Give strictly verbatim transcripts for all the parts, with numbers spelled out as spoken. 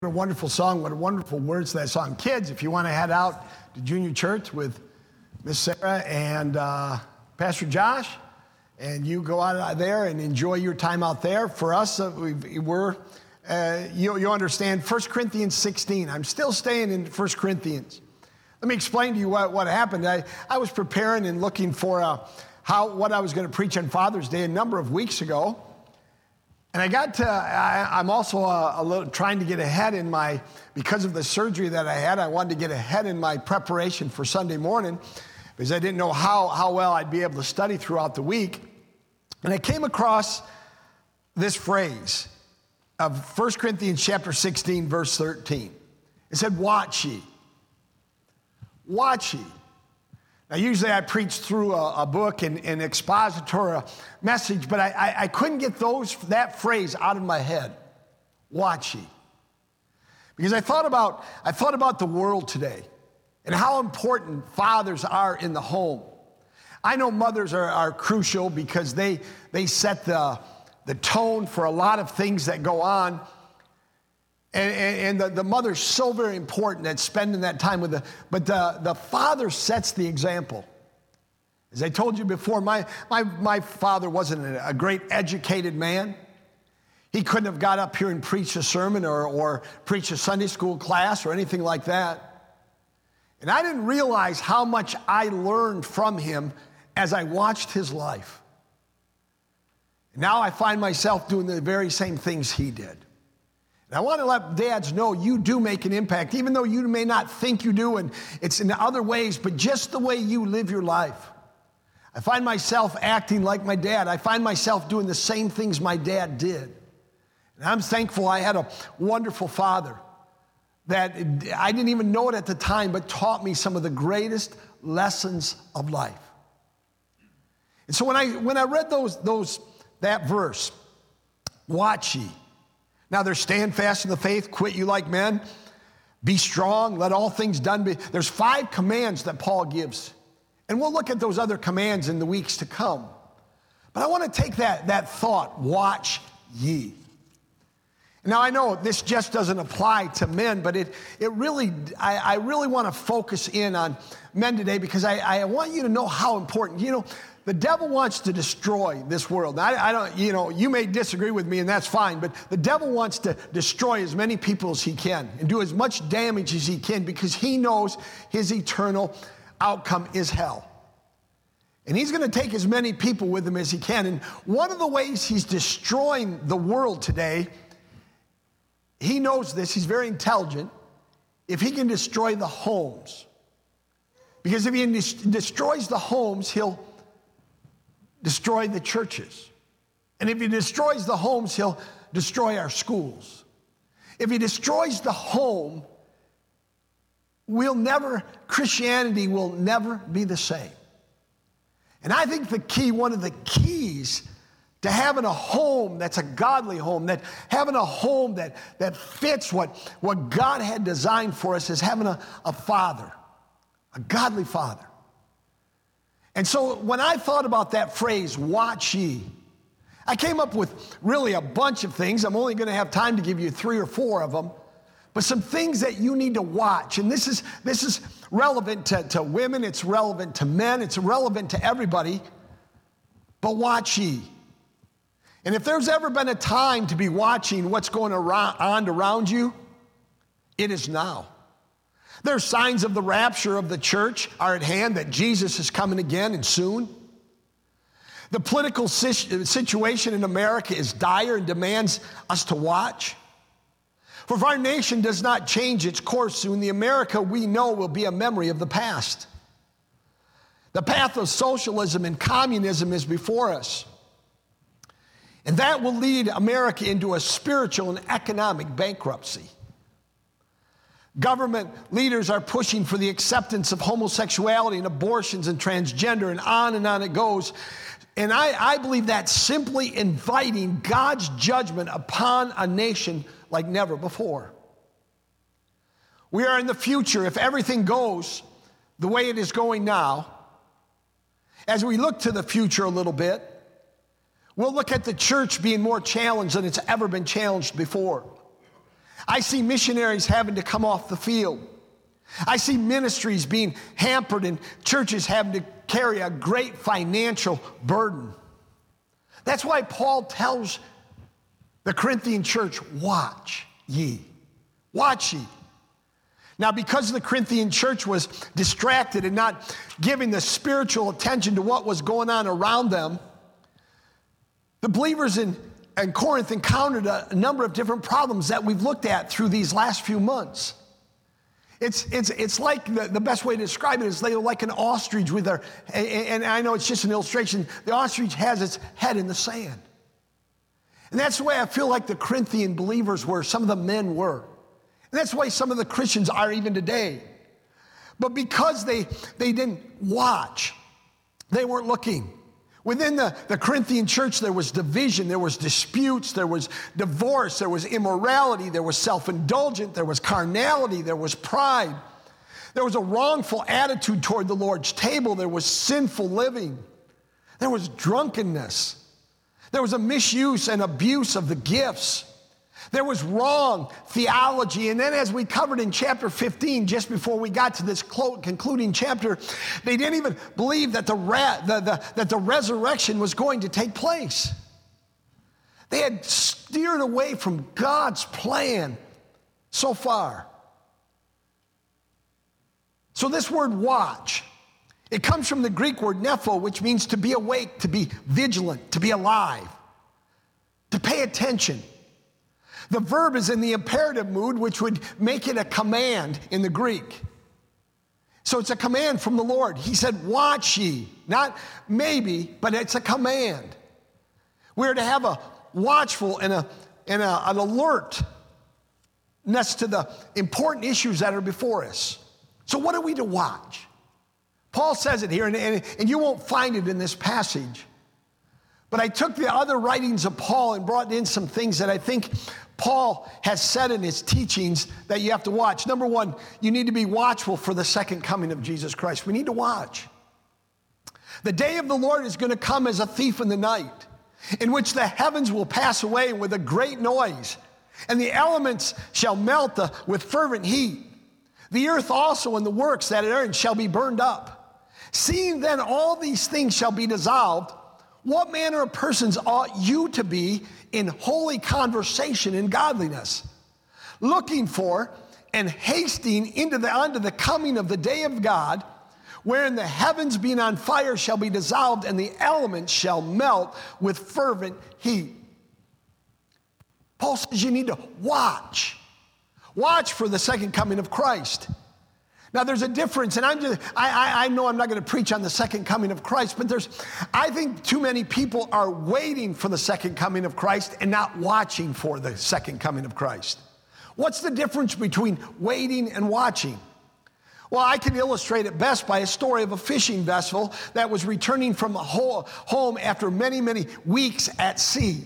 What a wonderful song. What a wonderful words to that song. Kids, if you want to head out to junior church with Miss Sarah and uh, Pastor Josh, and you go out there and enjoy your time out there. For us, uh, we, we're, uh, you, you understand, First Corinthians sixteen. I'm still staying in First Corinthians. Let me explain to you what, what happened. I, I was preparing and looking for uh, how what I was going to preach on Father's Day a number of weeks ago. And I got to, I, I'm also a, a little trying to get ahead in my, because of the surgery that I had, I wanted to get ahead in my preparation for Sunday morning because I didn't know how, how well I'd be able to study throughout the week. And I came across this phrase of First Corinthians chapter sixteen, verse thirteen. It said, watch ye. Watch ye. Now, usually I preach through a, a book and an expository message, but I, I, I couldn't get those that phrase out of my head. Watch ye. Because I thought about I thought about the world today and how important fathers are in the home. I know mothers are, are crucial because they they set the, the tone for a lot of things that go on. And, and, and the, the mother's so very important at spending that time with the, but the, the father sets the example. As I told you before, my, my, my father wasn't a, a great educated man. He couldn't have got up here and preached a sermon or, or preached a Sunday school class or anything like that. And I didn't realize how much I learned from him as I watched his life. And now I find myself doing the very same things he did. And I want to let dads know you do make an impact, even though you may not think you do, and it's in other ways, but just the way you live your life. I find myself acting like my dad. I find myself doing the same things my dad did. And I'm thankful I had a wonderful father that I didn't even know it at the time, but taught me some of the greatest lessons of life. And so when I when I read those those that verse, watch ye. Now there's stand fast in the faith, quit you like men, be strong, let all things done be. There's five commands that Paul gives. And we'll look at those other commands in the weeks to come. But I want to take that, that thought, watch ye. Now I know this just doesn't apply to men, but it, it really, I, I really want to focus in on men today because I, I want you to know how important, you know, the devil wants to destroy this world. Now, I, I don't, you know, you may disagree with me and that's fine, but the devil wants to destroy as many people as he can and do as much damage as he can because he knows his eternal outcome is hell. And he's going to take as many people with him as he can. And one of the ways he's destroying the world today, he knows this, he's very intelligent, if he can destroy the homes. Because if he des- destroys the homes, he'll destroy the churches. And if he destroys the homes, he'll destroy our schools. If he destroys the home, we'll never, Christianity will never be the same. And I think the key, one of the keys to having a home that's a godly home, that having a home that, that fits what, what God had designed for us is having a, a father, a godly father. And so when I thought about that phrase, watch ye, I came up with really a bunch of things. I'm only going to have time to give you three or four of them, but some things that you need to watch. And this is, this is relevant to, to women, it's relevant to men, it's relevant to everybody, but watch ye. And if there's ever been a time to be watching what's going on around you, it is now. There's signs of the rapture of the church are at hand, that Jesus is coming again and soon. The political situation in America is dire and demands us to watch. For if our nation does not change its course soon, the America we know will be a memory of the past. The path of socialism and communism is before us. And that will lead America into a spiritual and economic bankruptcy. Government leaders are pushing for the acceptance of homosexuality and abortions and transgender, and on and on it goes. And I, I believe that's simply inviting God's judgment upon a nation like never before. We are in the future, if everything goes the way it is going now, as we look to the future a little bit, we'll look at the church being more challenged than it's ever been challenged before. I see missionaries having to come off the field. I see ministries being hampered and churches having to carry a great financial burden. That's why Paul tells the Corinthian church, watch ye. Watch ye. Now, because the Corinthian church was distracted and not giving the spiritual attention to what was going on around them, the believers in, in Corinth encountered a, a number of different problems that we've looked at through these last few months. It's, it's, it's like, the, the best way to describe it is they're like an ostrich with their, and, and I know it's just an illustration, the ostrich has its head in the sand. And that's the way I feel like the Corinthian believers were, some of the men were. And that's the way some of the Christians are even today. But because they, they didn't watch, they weren't looking. Within the, the Corinthian church, there was division, there was disputes, there was divorce, there was immorality, there was self-indulgence, there was carnality, there was pride. There was a wrongful attitude toward the Lord's table, there was sinful living, there was drunkenness, there was a misuse and abuse of the gifts. There was wrong theology. And then as we covered in chapter fifteen, just before we got to this concluding chapter, they didn't even believe that the, ra- the, the, that the resurrection was going to take place. They had steered away from God's plan so far. So this word watch, it comes from the Greek word nepho, which means to be awake, to be vigilant, to be alive, to pay attention. The verb is in the imperative mood, which would make it a command in the Greek. So it's a command from the Lord. He said, watch ye. Not maybe, but it's a command. We're to have a watchful and, a, and a, an alertness to the important issues that are before us. So what are we to watch? Paul says it here, and, and, and you won't find it in this passage. But I took the other writings of Paul and brought in some things that I think Paul has said in his teachings that you have to watch. Number one, you need to be watchful for the second coming of Jesus Christ. We need to watch. The day of the Lord is going to come as a thief in the night, in which the heavens will pass away with a great noise, and the elements shall melt the, with fervent heat. The earth also and the works that it earned shall be burned up. Seeing then all these things shall be dissolved, what manner of persons ought you to be in holy conversation and godliness, looking for and hasting into the unto the coming of the day of God, wherein the heavens being on fire shall be dissolved, and the elements shall melt with fervent heat. Paul says you need to watch. Watch for the second coming of Christ. Now, there's a difference, and I'm just, I, I, I know I'm not going to preach on the second coming of Christ, but there's, I think too many people are waiting for the second coming of Christ and not watching for the second coming of Christ. What's the difference between waiting and watching? Well, I can illustrate it best by a story of a fishing vessel that was returning from home after many, many weeks at sea.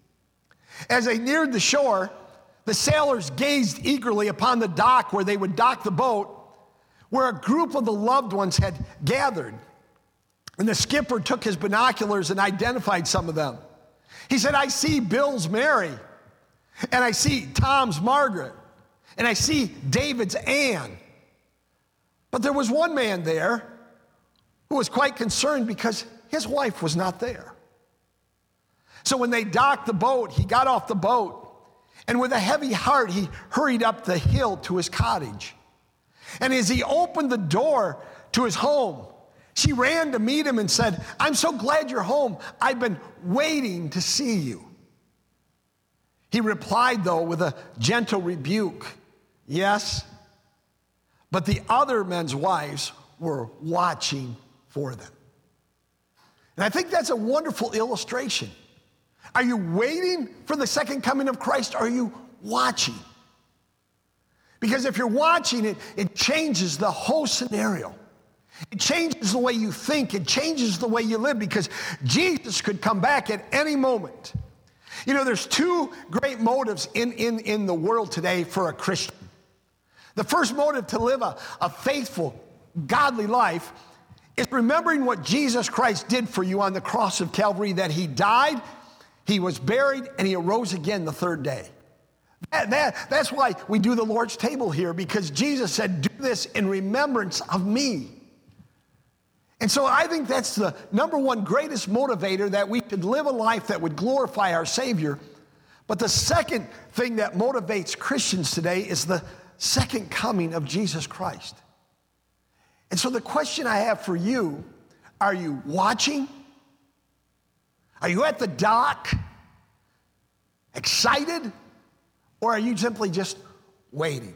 As they neared the shore, the sailors gazed eagerly upon the dock where they would dock the boat, where a group of the loved ones had gathered. And the skipper took his binoculars and identified some of them. He said, I see Bill's Mary, and I see Tom's Margaret, and I see David's Anne. But there was one man there who was quite concerned because his wife was not there. So when they docked the boat, he got off the boat, and with a heavy heart, he hurried up the hill to his cottage. And as he opened the door to his home, she ran to meet him and said, I'm so glad you're home. I've been waiting to see you. He replied, though, with a gentle rebuke, yes, but the other men's wives were watching for them. And I think that's a wonderful illustration. Are you waiting for the second coming of Christ? Or are you watching? Because if you're watching it, it changes the whole scenario. It changes the way you think. It changes the way you live, because Jesus could come back at any moment. You know, there's two great motives in, in, in the world today for a Christian. The first motive to live a, a faithful, godly life is remembering what Jesus Christ did for you on the cross of Calvary, that he died, he was buried, and he arose again the third day. That, that, that's why we do the Lord's table here, because Jesus said, do this in remembrance of me. And so I think that's the number one greatest motivator, that we could live a life that would glorify our Savior. But the second thing that motivates Christians today is the second coming of Jesus Christ. And so the question I have for you, are you watching? Are you at the dock, excited? Or are you simply just waiting?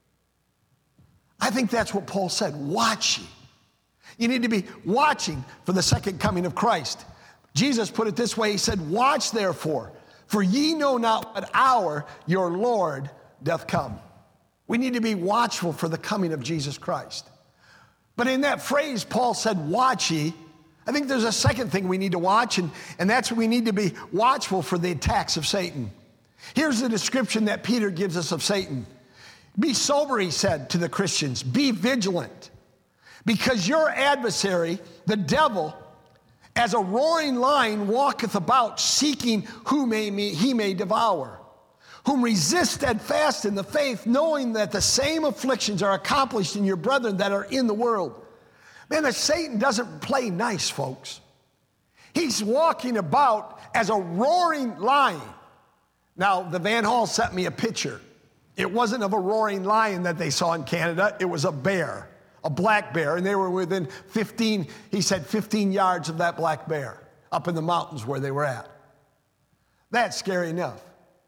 I think that's what Paul said, watching. You need to be watching for the second coming of Christ. Jesus put it this way, he said, watch therefore, for ye know not what hour your Lord doth come. We need to be watchful for the coming of Jesus Christ. But in that phrase, Paul said, watch ye. I think there's a second thing we need to watch, and, and that's we need to be watchful for the attacks of Satan. Here's the description that Peter gives us of Satan. Be sober, he said to the Christians. Be vigilant, because your adversary, the devil, as a roaring lion walketh about, seeking whom may, he may devour, whom resist steadfast in the faith, knowing that the same afflictions are accomplished in your brethren that are in the world. Man, Satan doesn't play nice, folks. He's walking about as a roaring lion. Now, the Van Hall sent me a picture. It wasn't of a roaring lion that they saw in Canada. It was a bear, a black bear, and they were within fifteen, he said fifteen yards of that black bear up in the mountains where they were at. That's scary enough.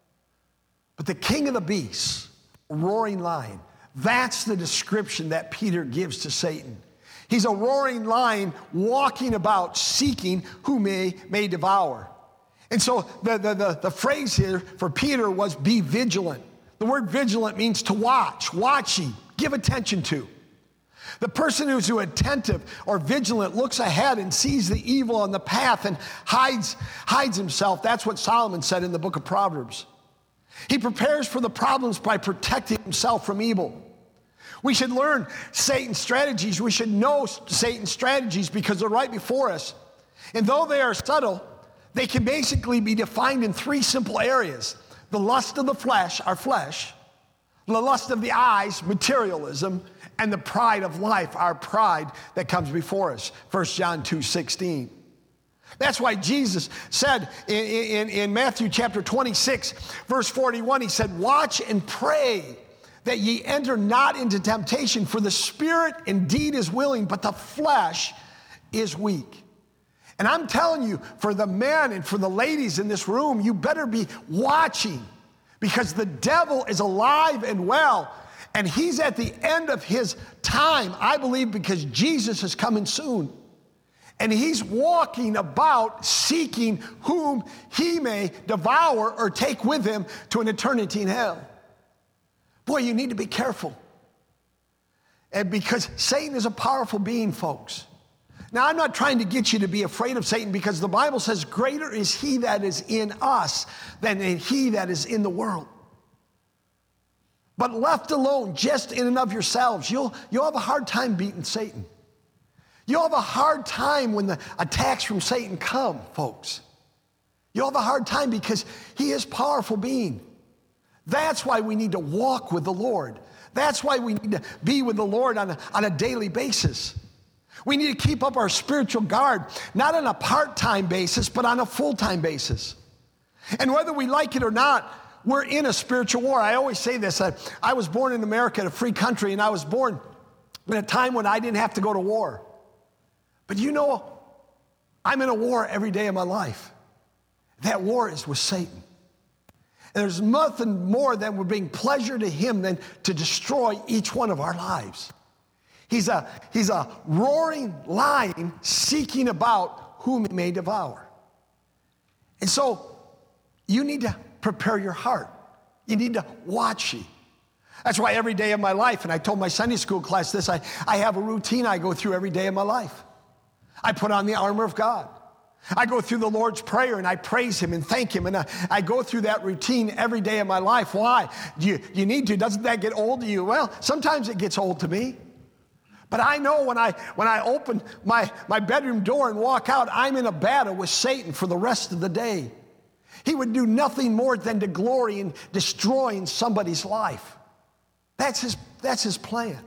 But the king of the beasts, a roaring lion, that's the description that Peter gives to Satan. He's a roaring lion walking about, seeking who may, may devour. And so the, the, the, the phrase here for Peter was be vigilant. The word vigilant means to watch, watching, give attention to. The person who's attentive or vigilant looks ahead and sees the evil on the path and hides, hides himself. That's what Solomon said in the book of Proverbs. He prepares for the problems by protecting himself from evil. We should learn Satan's strategies. We should know Satan's strategies because they're right before us. And though they are subtle, they can basically be defined in three simple areas. The lust of the flesh, our flesh. The lust of the eyes, materialism. And the pride of life, our pride that comes before us. First John two sixteen. That's why Jesus said in, in, in Matthew chapter twenty-six, verse forty-one, he said, watch and pray that ye enter not into temptation, for the spirit indeed is willing, but the flesh is weak. And I'm telling you, for the men and for the ladies in this room, you better be watching, because the devil is alive and well, and he's at the end of his time, I believe, because Jesus is coming soon. And he's walking about seeking whom he may devour or take with him to an eternity in hell. Boy, you need to be careful. And because Satan is a powerful being, folks. Now, I'm not trying to get you to be afraid of Satan, because the Bible says greater is he that is in us than he that is in the world. But left alone, just in and of yourselves, you'll, you'll have a hard time beating Satan. You'll have a hard time when the attacks from Satan come, folks. You'll have a hard time because he is a powerful being. That's why we need to walk with the Lord. That's why we need to be with the Lord on a, on a daily basis. We need to keep up our spiritual guard, not on a part-time basis, but on a full-time basis. And whether we like it or not, we're in a spiritual war. I always say this. I, I was born in America, in a free country, and I was born in a time when I didn't have to go to war. But you know, I'm in a war every day of my life. That war is with Satan. And there's nothing more that would bring pleasure to him than to destroy each one of our lives. He's a, he's a roaring lion seeking about whom he may devour. And so you need to prepare your heart. You need to watch ye. That's why every day of my life, and I told my Sunday school class this, I, I have a routine I go through every day of my life. I put on the armor of God. I go through the Lord's Prayer and I praise him and thank him. And I, I go through that routine every day of my life. Why? Do you, you need to. Doesn't that get old to you? Well, sometimes it gets old to me. But I know when I when I open my, my bedroom door and walk out, I'm in a battle with Satan for the rest of the day. He would do nothing more than to glory in destroying somebody's life. That's his, that's his plan.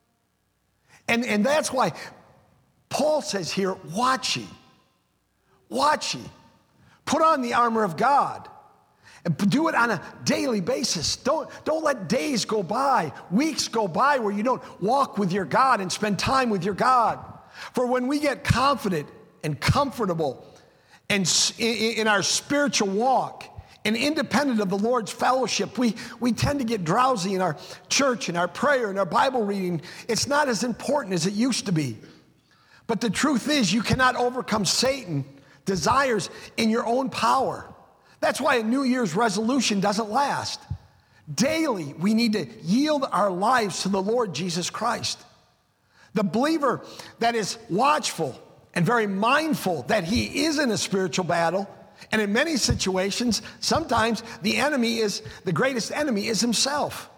And, and that's why Paul says here, watch ye. Watch ye. Put on the armor of God. And do it on a daily basis. Don't, don't let days go by, weeks go by where you don't walk with your God and spend time with your God. For when we get confident and comfortable and in our spiritual walk and independent of the Lord's fellowship, we, we tend to get drowsy in our church and our prayer and our Bible reading. It's not as important as it used to be. But the truth is, you cannot overcome Satan's desires in your own power. That's why a New Year's resolution doesn't last. Daily, we need to yield our lives to the Lord Jesus Christ. The believer that is watchful and very mindful that he is in a spiritual battle, and in many situations, sometimes the enemy is, the greatest enemy is himself.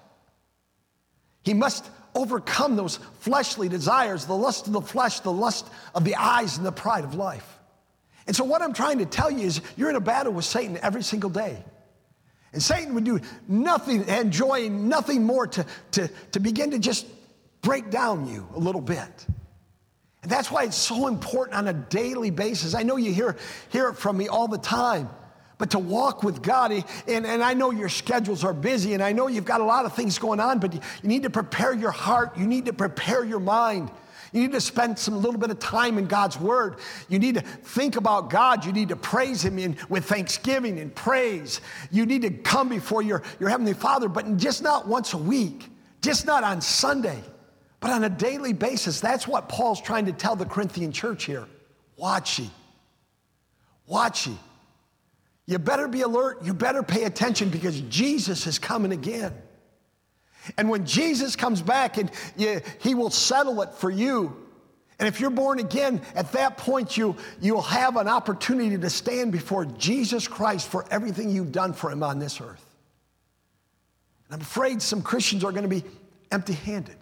He must overcome those fleshly desires, the lust of the flesh, the lust of the eyes, and the pride of life. And so what I'm trying to tell you is you're in a battle with Satan every single day. And Satan would do nothing, enjoy nothing more to, to, to begin to just break down you a little bit. And that's why it's so important on a daily basis. I know you hear, hear it from me all the time, but to walk with God, and, and I know your schedules are busy, and I know you've got a lot of things going on, but you, you need to prepare your heart. You need to prepare your mind. You need to spend some little bit of time in God's Word. You need to think about God. You need to praise Him in, with thanksgiving and praise. You need to come before your, your Heavenly Father, but just not once a week, just not on Sunday, but on a daily basis. That's what Paul's trying to tell the Corinthian church here. Watch ye. Watch ye. You better be alert. You better pay attention because Jesus is coming again. And when Jesus comes back, and you, he will settle it for you. And if you're born again, at that point, you, you'll have an opportunity to stand before Jesus Christ for everything you've done for him on this earth. And I'm afraid some Christians are going to be empty-handed.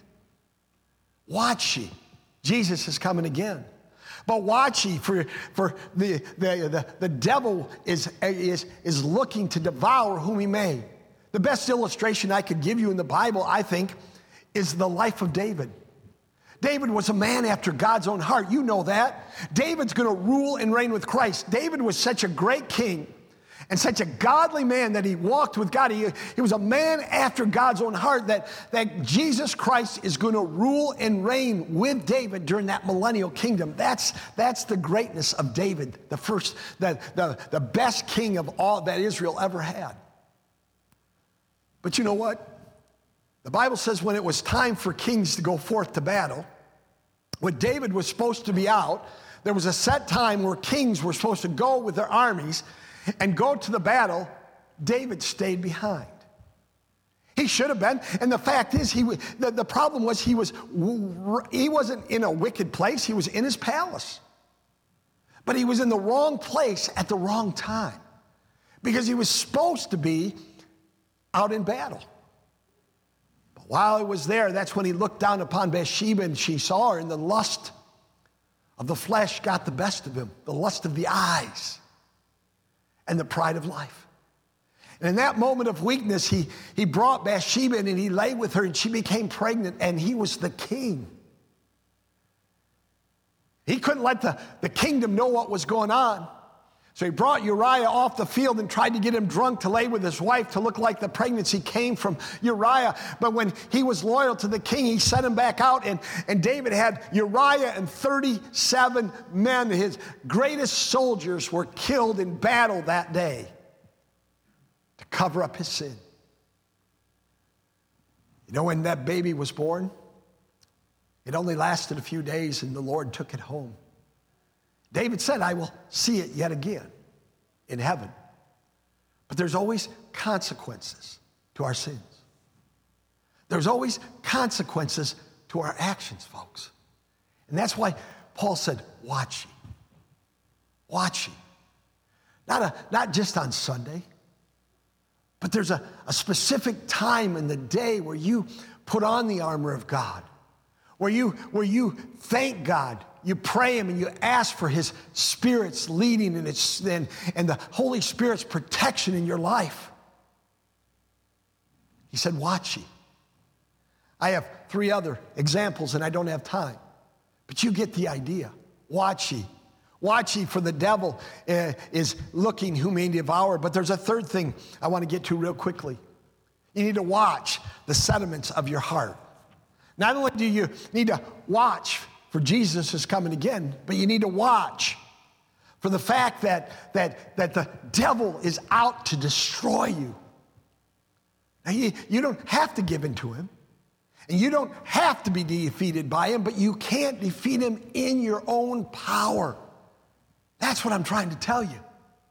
Watch ye. Jesus is coming again. But watch ye, for, for the, the, the, the devil is, is, is looking to devour whom he may. The best illustration I could give you in the Bible, I think, is the life of David. David was a man after God's own heart. You know that. David's going to rule and reign with Christ. David was such a great king and such a godly man that he walked with God. He, he was a man after God's own heart, that, that Jesus Christ is going to rule and reign with David during that millennial kingdom. That's, that's the greatness of David, the first, the, the, the best king of all that Israel ever had. But you know what? The Bible says when it was time for kings to go forth to battle, when David was supposed to be out, there was a set time where kings were supposed to go with their armies and go to the battle. David stayed behind. He should have been. And the fact is, he the, the problem was he, was he wasn't in a wicked place. He was in his palace. But he was in the wrong place at the wrong time because he was supposed to be out in battle. But while he was there, that's when he looked down upon Bathsheba, and she saw her, and the lust of the flesh got the best of him, the lust of the eyes and the pride of life. And in that moment of weakness, he, he brought Bathsheba in, and he lay with her, and she became pregnant, and he was the king. He couldn't let the, the kingdom know what was going on. So he brought Uriah off the field and tried to get him drunk to lay with his wife to look like the pregnancy came from Uriah. But when he was loyal to the king, he sent him back out. And, and David had Uriah and thirty-seven men. His greatest soldiers were killed in battle that day to cover up his sin. You know, when that baby was born, it only lasted a few days, and the Lord took it home. David said, I will see it yet again in heaven. But there's always consequences to our sins. There's always consequences to our actions, folks. And that's why Paul said, watch ye. Watch ye. Not, a, not just on Sunday, but there's a, a specific time in the day where you put on the armor of God, where you, where you thank God you pray him and you ask for his Spirit's leading and, it's, and, and the Holy Spirit's protection in your life. He said, watch ye. I have three other examples and I don't have time, but you get the idea. Watch ye. Watch ye, for the devil uh, is looking who may devour. But there's a third thing I want to get to real quickly. You need to watch the sentiments of your heart. Not only do you need to watch for Jesus is coming again, but you need to watch for the fact that, that, that the devil is out to destroy you. Now, you, you don't have to give in to him, and you don't have to be defeated by him, but you can't defeat him in your own power. That's what I'm trying to tell you.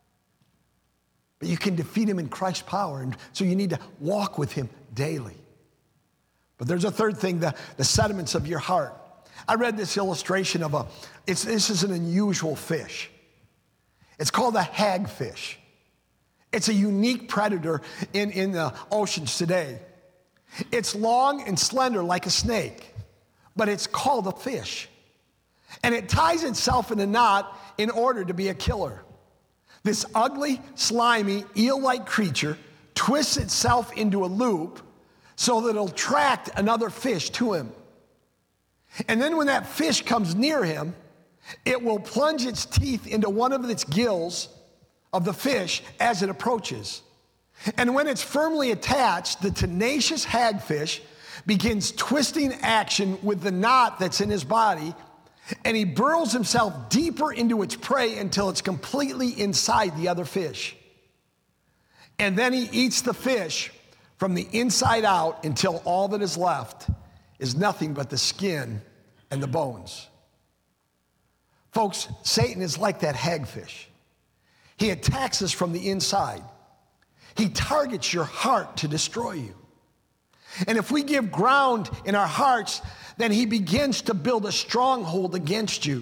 But you can defeat him in Christ's power, and so you need to walk with him daily. But there's a third thing, the, the sediments of your heart. I read this illustration of a, it's, this is an unusual fish. It's called a hagfish. It's a unique predator in, in the oceans today. It's long and slender like a snake, but it's called a fish. And it ties itself in a knot in order to be a killer. This ugly, slimy, eel-like creature twists itself into a loop so that it'll attract another fish to him. And then when that fish comes near him, it will plunge its teeth into one of its gills of the fish as it approaches. And when it's firmly attached, the tenacious hagfish begins twisting action with the knot that's in his body, and he burrows himself deeper into its prey until it's completely inside the other fish. And then he eats the fish from the inside out until all that is left is nothing but the skin and the bones. Folks, Satan is like that hagfish. He attacks us from the inside. He targets your heart to destroy you. And if we give ground in our hearts, then he begins to build a stronghold against you.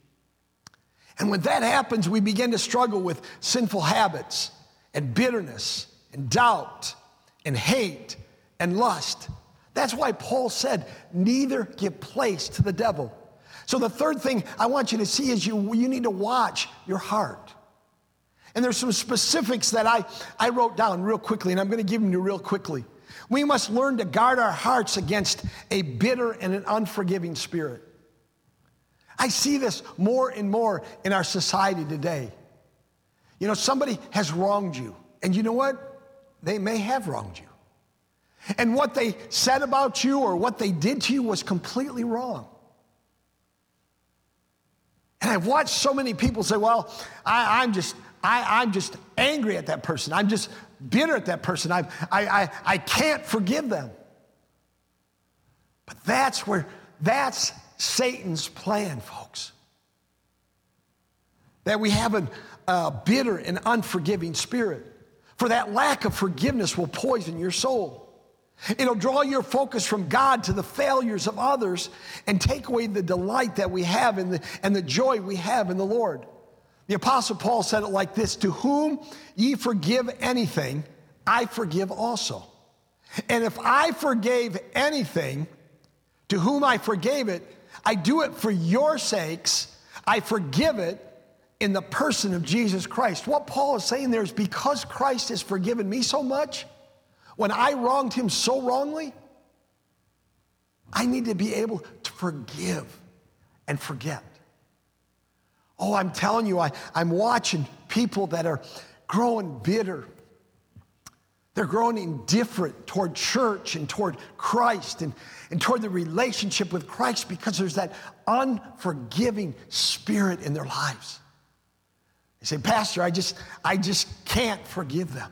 And when that happens, we begin to struggle with sinful habits and bitterness and doubt and hate and lust. That's why Paul said, neither give place to the devil. So the third thing I want you to see is you, you need to watch your heart. And there's some specifics that I, I wrote down real quickly, and I'm going to give them to you real quickly. We must learn to guard our hearts against a bitter and an unforgiving spirit. I see this more and more in our society today. You know, somebody has wronged you, and you know what? They may have wronged you. And what they said about you or what they did to you was completely wrong. And I've watched so many people say, well, I, I'm just I, I'm just angry at that person. I'm just bitter at that person. I, I, I, I can't forgive them. But that's where, that's Satan's plan, folks. That we have a, a bitter and unforgiving spirit. For that lack of forgiveness will poison your soul. It'll draw your focus from God to the failures of others and take away the delight that we have in the, and the joy we have in the Lord. The Apostle Paul said it like this, to whom ye forgive anything, I forgive also. And if I forgave anything, to whom I forgave it, I do it for your sakes. I forgive it in the person of Jesus Christ. What Paul is saying there is because Christ has forgiven me so much, when I wronged him so wrongly, I need to be able to forgive and forget. Oh, I'm telling you, I, I'm watching people that are growing bitter. They're growing indifferent toward church and toward Christ and, and toward the relationship with Christ because there's that unforgiving spirit in their lives. They say, Pastor, I just, I just can't forgive them.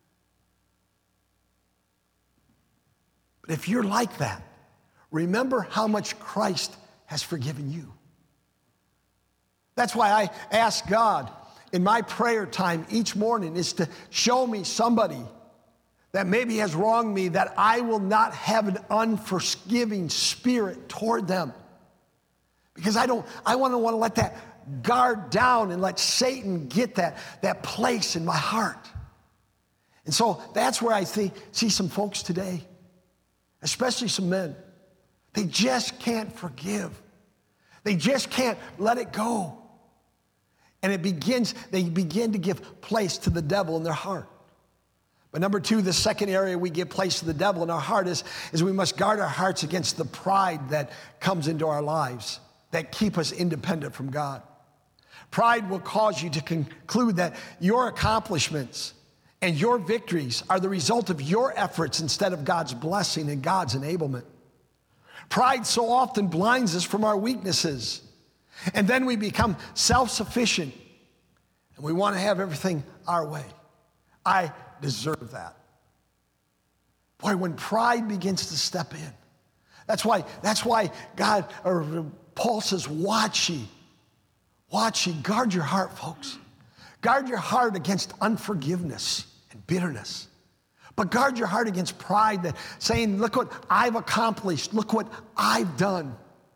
But if you're like that, remember how much Christ has forgiven you. That's why I ask God in my prayer time each morning is to show me somebody that maybe has wronged me, that I will not have an unforgiving spirit toward them. Because I don't, I want to want to let that guard down and let Satan get that, that place in my heart. And so that's where I see, see some folks today, especially some men. They just can't forgive. They just can't let it go. And it begins, they begin to give place to the devil in their heart. But number two, the second area we give place to the devil in our heart is, is we must guard our hearts against the pride that comes into our lives that keep us independent from God. Pride will cause you to conclude that your accomplishments and your victories are the result of your efforts instead of God's blessing and God's enablement. Pride so often blinds us from our weaknesses. And then we become self-sufficient and we want to have everything our way. I deserve that. Boy, when pride begins to step in, that's why, that's why God, or Paul says, watch ye. Watch ye. Guard your heart, folks. Guard your heart against unforgiveness and bitterness. But guard your heart against pride, that saying, look what I've accomplished. Look what I've done.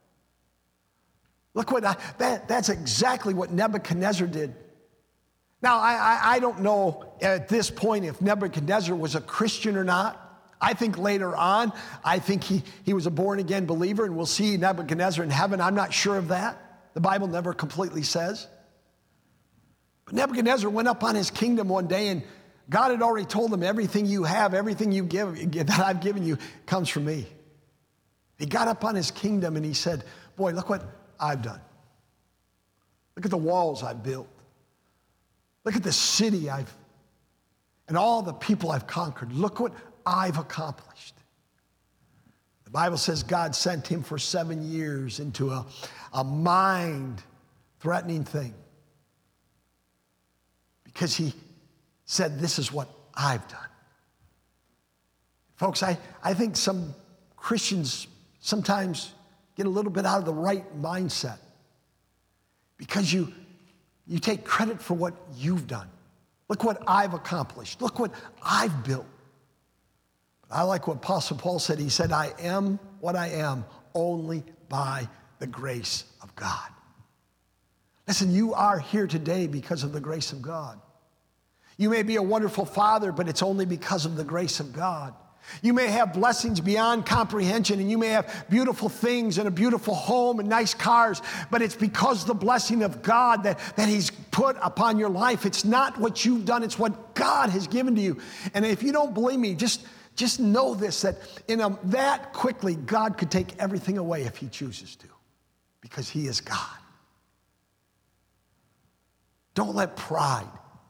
Look what I, that, that's exactly what Nebuchadnezzar did. Now, I, I, I don't know at this point if Nebuchadnezzar was a Christian or not. I think later on, I think he, he was a born-again believer, and we'll see Nebuchadnezzar in heaven. I'm not sure of that. The Bible never completely says. But Nebuchadnezzar went up on his kingdom one day, and God had already told him, everything you have, everything you give, that I've given you comes from me. He got up on his kingdom, and he said, boy, look what I've done. Look at the walls I've built. Look at the city I've, and all the people I've conquered. Look what I've accomplished. The Bible says God sent him for seven years into a, a mind-threatening thing because he said, this is what I've done. Folks, I, I think some Christians sometimes get a little bit out of the right mindset because you, you take credit for what you've done. Look what I've accomplished. Look what I've built. But I like what Apostle Paul said. He said, I am what I am only by the grace of God. Listen, you are here today because of the grace of God. You may be a wonderful father, but it's only because of the grace of God. You may have blessings beyond comprehension, and you may have beautiful things and a beautiful home and nice cars, but it's because the blessing of God that, that he's put upon your life. It's not what you've done, it's what God has given to you. And if you don't believe me, just, just know this, that in a, that quickly, God could take everything away if he chooses to, because he is God. Don't let pride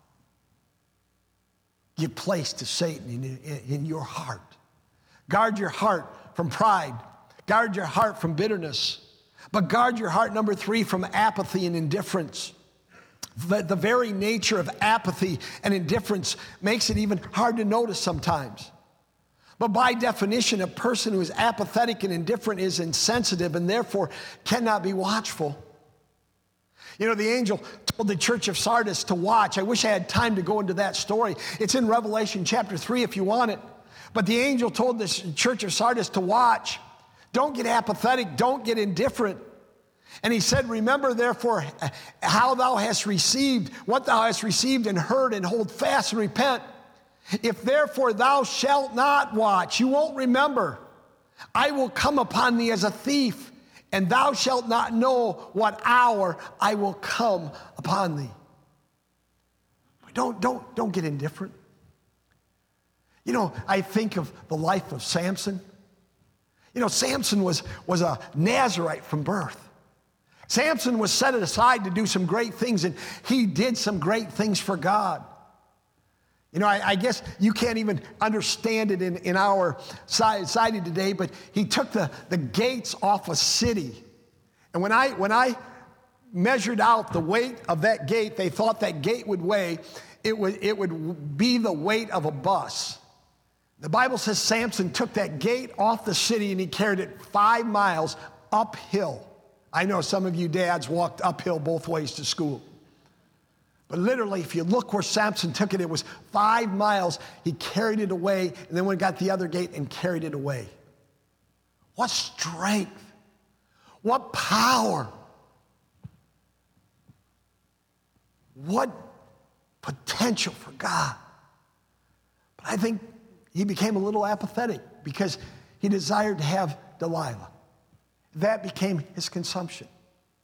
give place to Satan in, in, in your heart. Guard your heart from pride. Guard your heart from bitterness. But guard your heart, number three, from apathy and indifference. The, the very nature of apathy and indifference makes it even hard to notice sometimes. But by definition, a person who is apathetic and indifferent is insensitive and therefore cannot be watchful. You know, the angel told the church of Sardis to watch. I wish I had time to go into that story. It's in Revelation chapter three if you want it. But the angel told the church of Sardis to watch. Don't get apathetic. Don't get indifferent. And he said, remember therefore how thou hast received, what thou hast received and heard, and hold fast and repent. If therefore thou shalt not watch, you won't remember, I will come upon thee as a thief, and thou shalt not know what hour I will come upon thee. Don't, don't, don't get indifferent. You know, I think of the life of Samson. You know, Samson was, was a Nazarite from birth. Samson was set aside to do some great things, and he did some great things for God. You know, I, I guess you can't even understand it in, in our society today, but he took the, the gates off a city. And when I, when I measured out the weight of that gate, they thought that gate would weigh, it would, it would be the weight of a bus. The Bible says Samson took that gate off the city and he carried it five miles uphill. I know some of you dads walked uphill both ways to school. But literally, if you look where Samson took it, it was five miles. He carried it away, and then went and got the other gate and carried it away. What strength. What power. What potential for God. But I think he became a little apathetic because he desired to have Delilah. That became his consumption.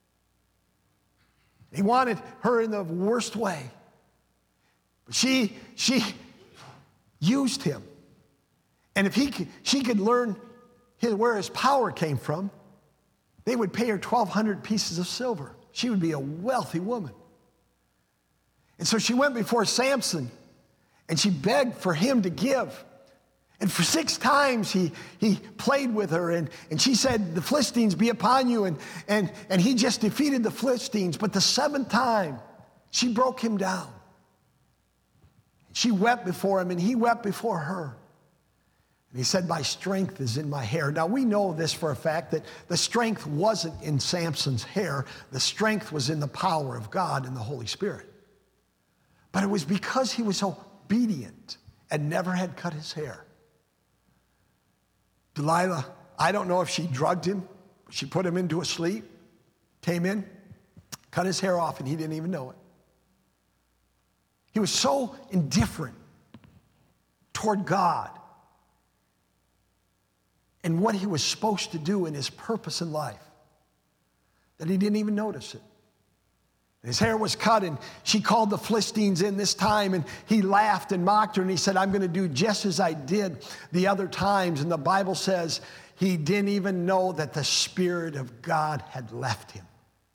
He wanted her in the worst way. But she, she used him. And if he could, she could learn his, where his power came from, they would pay her twelve hundred pieces of silver. She would be a wealthy woman. And so she went before Samson, and she begged for him to give. And for six times he, he played with her, and, and she said, the Philistines be upon you, and, and, and he just defeated the Philistines. But the seventh time, she broke him down. She wept before him, and he wept before her. And he said, my strength is in my hair. Now, we know this for a fact, that the strength wasn't in Samson's hair. The strength was in the power of God and the Holy Spirit. But it was because he was obedient and never had cut his hair. Delilah, I don't know if she drugged him, but she put him into a sleep, came in, cut his hair off, and he didn't even know it. He was so indifferent toward God and what he was supposed to do in his purpose in life that he didn't even notice it. His hair was cut, and she called the Philistines in this time, and he laughed and mocked her, and he said, I'm going to do just as I did the other times. And the Bible says he didn't even know that the Spirit of God had left him.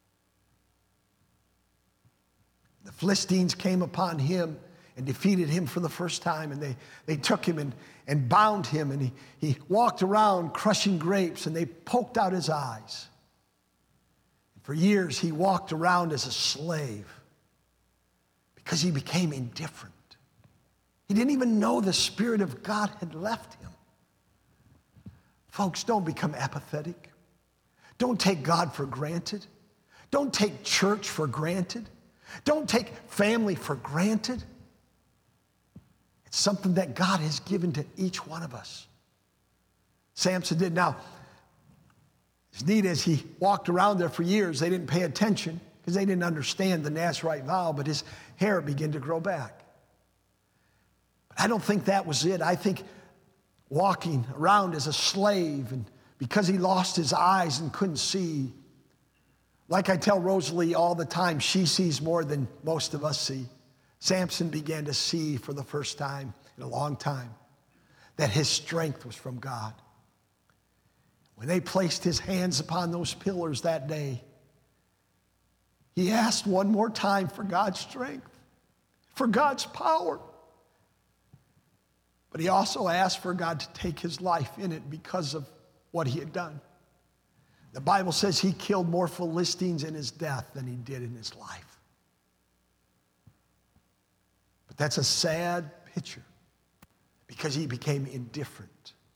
The Philistines came upon him and defeated him for the first time, and they, they took him and, and bound him, and he, he walked around crushing grapes, and they poked out his eyes. For years, he walked around as a slave because he became indifferent. He didn't even know the Spirit of God had left him. Folks, don't become apathetic. Don't take God for granted. Don't take church for granted. Don't take family for granted. It's something that God has given to each one of us. Samson did. Now, as neat as he walked around there for years, they didn't pay attention because they didn't understand the Nazirite vow, but his hair began to grow back. But I don't think that was it. I think walking around as a slave, and because he lost his eyes and couldn't see, like I tell Rosalie all the time, she sees more than most of us see. Samson began to see for the first time in a long time that his strength was from God. When they placed his hands upon those pillars that day, he asked one more time for God's strength, for God's power. But he also asked for God to take his life in it because of what he had done. The Bible says he killed more Philistines in his death than he did in his life. But that's a sad picture because he became indifferent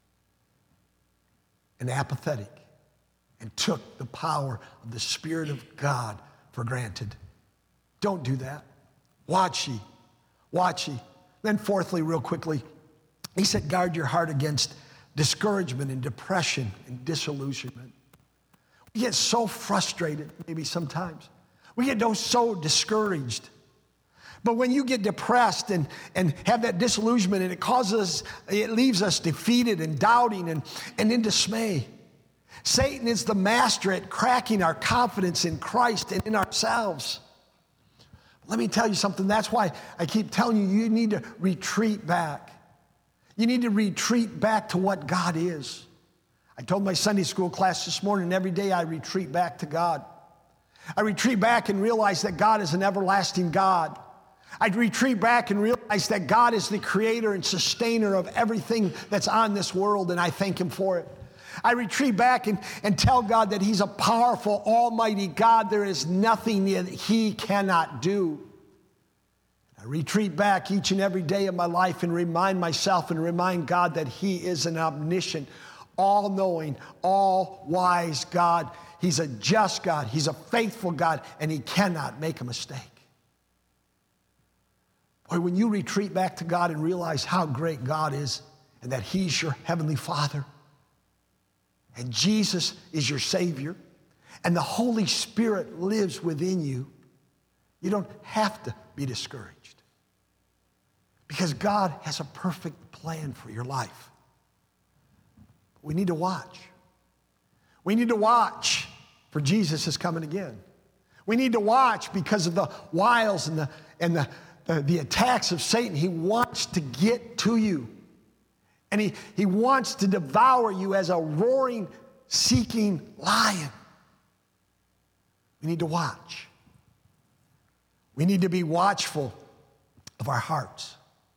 and apathetic and took the power of the Spirit of God for granted. Don't do that. Watch ye. Watch ye. Then fourthly, real quickly, he said, guard your heart against discouragement and depression and disillusionment. We get so frustrated maybe sometimes. We get so discouraged. But when you get depressed and, and have that disillusionment, and it causes, it leaves us defeated and doubting and, and in dismay. Satan is the master at cracking our confidence in Christ and in ourselves. Let me tell you something. That's why I keep telling you, you need to retreat back. You need to retreat back to what God is. I told my Sunday school class this morning, every day I retreat back to God. I retreat back and realize that God is an everlasting God. I retreat back and realize that God is the creator and sustainer of everything that's on this world, and I thank him for it. I retreat back and, and tell God that he's a powerful, almighty God. There is nothing that he cannot do. I retreat back each and every day of my life and remind myself and remind God that he is an omniscient, all-knowing, all-wise God. He's a just God. He's a faithful God, and he cannot make a mistake. Boy, when you retreat back to God and realize how great God is and that he's your heavenly Father and Jesus is your Savior and the Holy Spirit lives within you, you don't have to be discouraged because God has a perfect plan for your life. We need to watch. We need to watch, for Jesus is coming again. We need to watch because of the wiles and the, and the, the, the attacks of Satan. He wants to get to you. And he, he wants to devour you as a roaring, seeking lion. We need to watch. We need to be watchful of our hearts.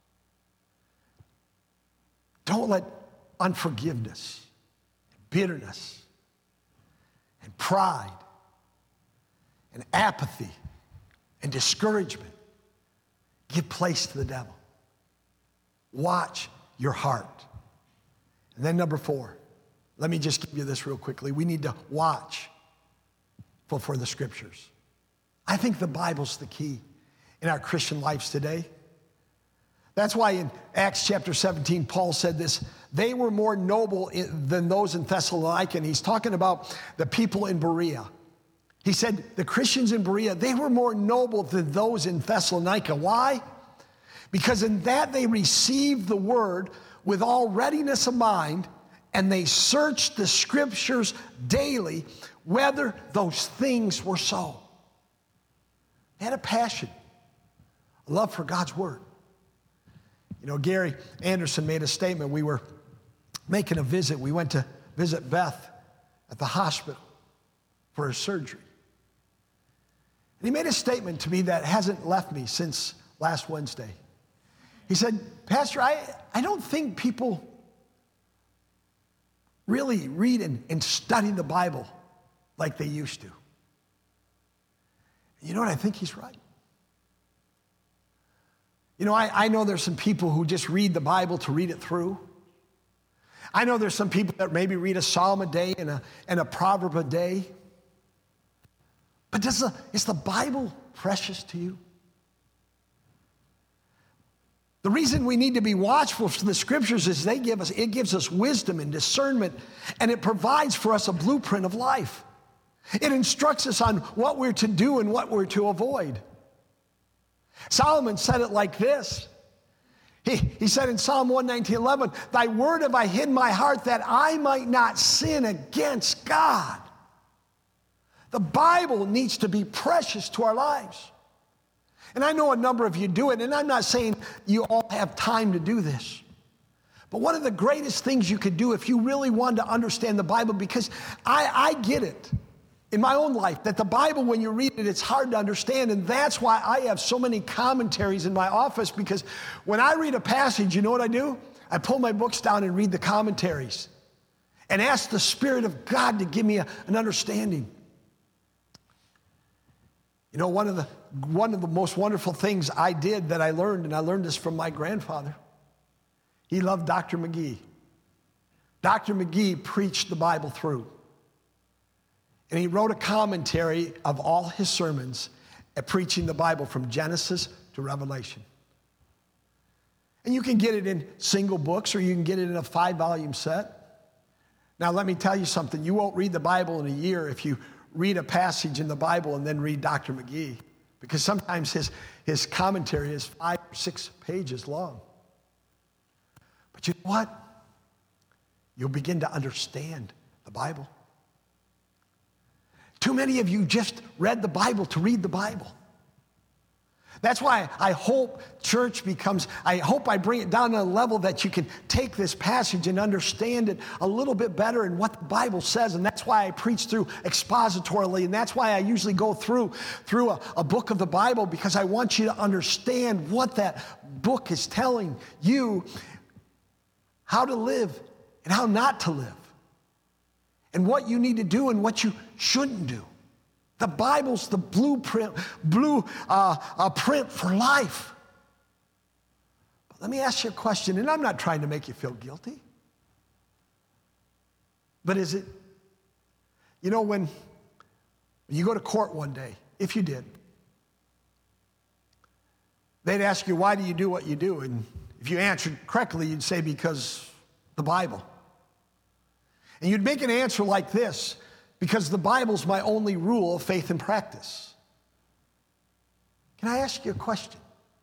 Don't let unforgiveness, bitterness, and pride, and apathy, and discouragement give place to the devil. Watch your heart. And then number four, let me just give you this real quickly. We need to watch for, for the scriptures. I think the Bible's the key in our Christian lives today. That's why in Acts chapter seventeen, Paul said this, they were more noble in, than those in Thessalonica. And he's talking about the people in Berea. He said the Christians in Berea, they were more noble than those in Thessalonica. Why? Because in that they received the word with all readiness of mind, and they searched the scriptures daily, whether those things were so. They had a passion, a love for God's word. You know, Gary Anderson made a statement. We were making a visit. We went to visit Beth at the hospital for her surgery. And he made a statement to me that hasn't left me since last Wednesday. He said, Pastor, I, I don't think people really read and, and study the Bible like they used to. You know what? I think he's right. You know, I, I know there's some people who just read the Bible to read it through. I know there's some people that maybe read a psalm a day and a, and a proverb a day. But does the, is the Bible precious to you? The reason we need to be watchful for the scriptures is they give us, it gives us wisdom and discernment, and it provides for us a blueprint of life. It instructs us on what we're to do and what we're to avoid. Solomon said it like this. He, he said in Psalm one nineteen, eleven, thy word have I hid in my heart that I might not sin against God. The Bible needs to be precious to our lives. And I know a number of you do it, and I'm not saying you all have time to do this. But one of the greatest things you could do if you really wanted to understand the Bible, because I, I get it in my own life, that the Bible, when you read it, it's hard to understand. And that's why I have so many commentaries in my office, because when I read a passage, you know what I do? I pull my books down and read the commentaries and ask the Spirit of God to give me a, an understanding. You know, one of the one of the most wonderful things I did that I learned, and I learned this from my grandfather, he loved Doctor McGee. Doctor McGee preached the Bible through. And he wrote a commentary of all his sermons at preaching the Bible from Genesis to Revelation. And you can get it in single books, or you can get it in a five-volume set. Now, let me tell you something. You won't read the Bible in a year if you read a passage in the Bible and then read Doctor McGee, because sometimes his, his commentary is five or six pages long. But you know what? You'll begin to understand the Bible. Too many of you just read the Bible to read the Bible. That's why I hope church becomes, I hope I bring it down to a level that you can take this passage and understand it a little bit better and what the Bible says. And that's why I preach through expositorily. And that's why I usually go through, through a, a book of the Bible, because I want you to understand what that book is telling you, how to live and how not to live, and what you need to do and what you shouldn't do. The Bible's the blueprint, blue uh, uh, print for life. But let me ask you a question, and I'm not trying to make you feel guilty. But is it, you know, when you go to court one day, if you did, they'd ask you, why do you do what you do? And if you answered correctly, you'd say, because the Bible. And you'd make an answer like this, because the Bible's my only rule of faith and practice. Can I ask you a question?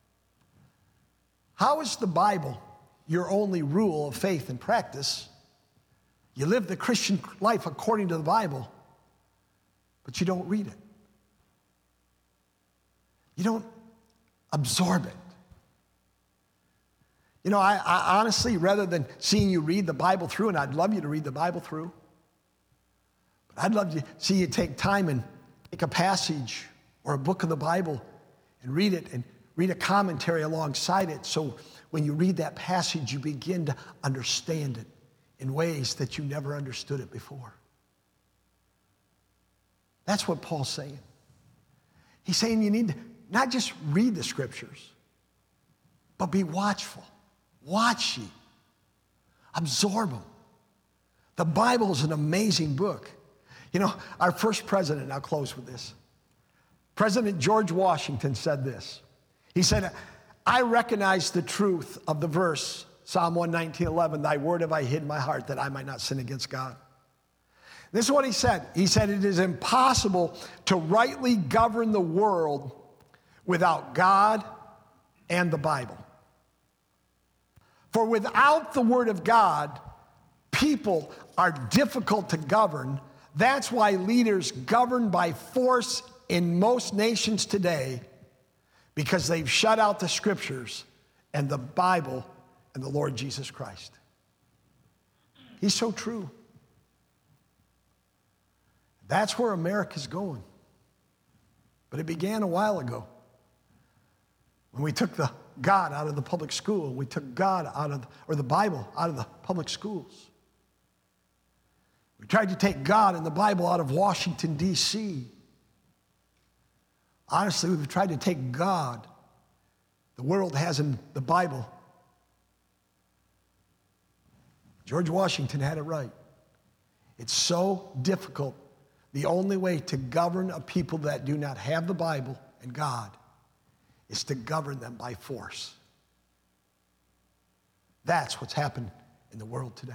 How is the Bible your only rule of faith and practice? You live the Christian life according to the Bible, but you don't read it. You don't absorb it. You know, I, I honestly, rather than seeing you read the Bible through, and I'd love you to read the Bible through, but I'd love to see you take time and take a passage or a book of the Bible and read it and read a commentary alongside it, so when you read that passage, you begin to understand it in ways that you never understood it before. That's what Paul's saying. He's saying you need to not just read the scriptures, but be watchful. Watch ye. Absorb them. The Bible is an amazing book. You know, our first president, and I'll close with this. President George Washington said this. He said, I recognize the truth of the verse, Psalm one nineteen, eleven, thy word have I hid in my heart that I might not sin against God. This is what he said. He said, it is impossible to rightly govern the world without God and the Bible. For without the word of God, people are difficult to govern. That's why leaders govern by force in most nations today, because they've shut out the scriptures and the Bible and the Lord Jesus Christ. He's so true. That's where America's going. But it began a while ago when we took the God out of the public school. We took God out of, or the Bible out of the public schools. We tried to take God and the Bible out of Washington, D C Honestly, we've tried to take God the world has in the Bible. George Washington had it right. It's so difficult. The only way to govern a people that do not have the Bible and God is to govern them by force. That's what's happened in the world today.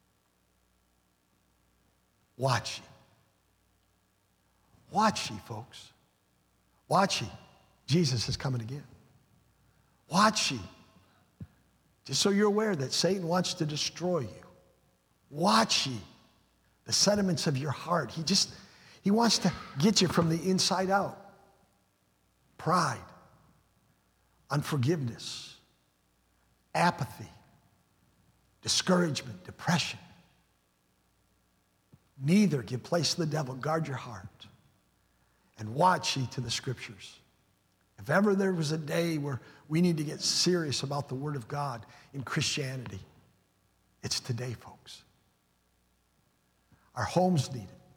Watch ye. Watch ye, folks. Watch ye. Jesus is coming again. Watch ye. Just so you're aware that Satan wants to destroy you. Watch ye. The sentiments of your heart. He just, he wants to get you from the inside out. Pride, unforgiveness, apathy, discouragement, depression. Neither give place to the devil. Guard your heart and watch ye to the scriptures. If ever there was a day where we need to get serious about the Word of God in Christianity, it's today, folks. Our homes need it.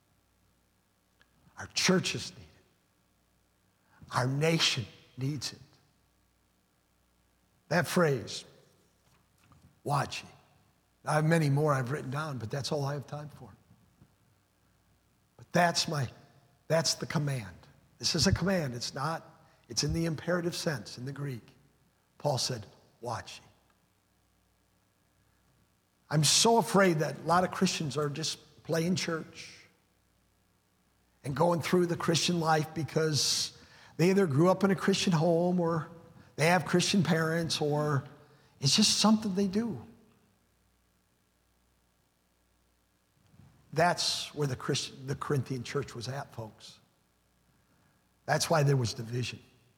Our churches need it. Our nation needs it. That phrase, watch ye. I have many more I've written down, but that's all I have time for. But that's my, that's the command. This is a command. It's not, it's in the imperative sense in the Greek. Paul said, watch ye. I'm so afraid that a lot of Christians are just playing church and going through the Christian life because they either grew up in a Christian home or they have Christian parents, or it's just something they do. That's where the Christian, the Corinthian church was at, folks. That's why there was division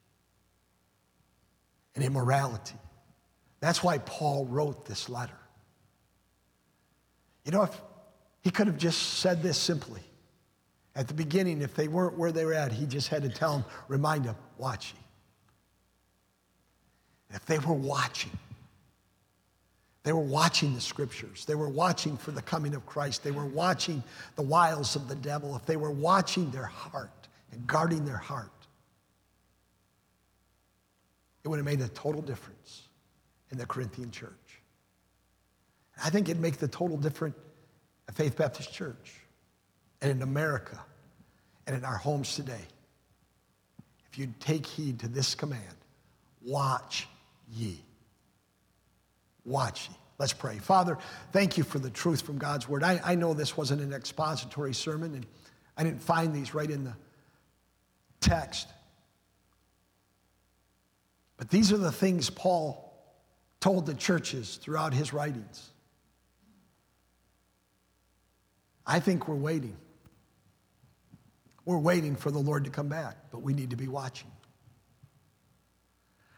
and immorality. That's why Paul wrote this letter. You know, if he could have just said this simply. At the beginning, if they weren't where they were at, he just had to tell them, remind them, watch ye. If they were watching, they were watching the scriptures. They were watching for the coming of Christ. They were watching the wiles of the devil. If they were watching their heart and guarding their heart, it would have made a total difference in the Corinthian church. I think it'd make the total difference at Faith Baptist Church and in America and in our homes today. If you'd take heed to this command, watch ye. Watch ye. Let's pray. Father, thank you for the truth from God's word. I, I know this wasn't an expository sermon, and I didn't find these right in the text. But these are the things Paul told the churches throughout his writings. I think we're waiting. We're waiting for the Lord to come back, but we need to be watching.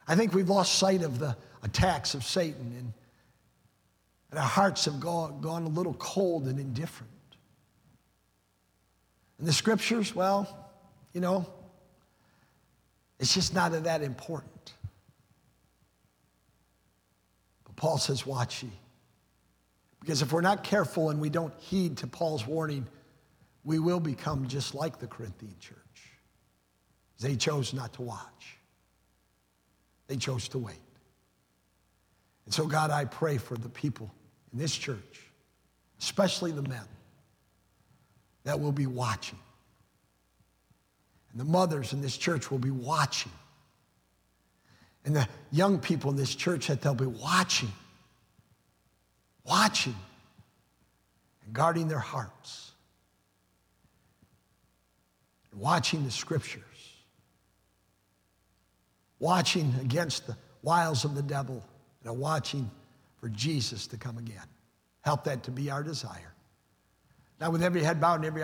I think we've lost sight of the attacks of Satan, and, and our hearts have gone, gone a little cold and indifferent. And the scriptures, well, you know, it's just not that important. But Paul says, watch ye. Because if we're not careful and we don't heed to Paul's warning, we will become just like the Corinthian church. They chose not to watch. They chose to wait. And so, God, I pray for the people in this church, especially the men, that will be watching. And the mothers in this church will be watching. And the young people in this church, that they'll be watching, watching, and guarding their hearts, and watching the scriptures, watching against the wiles of the devil, and watching for Jesus to come again. Help that to be our desire. Now, with every head bowed and every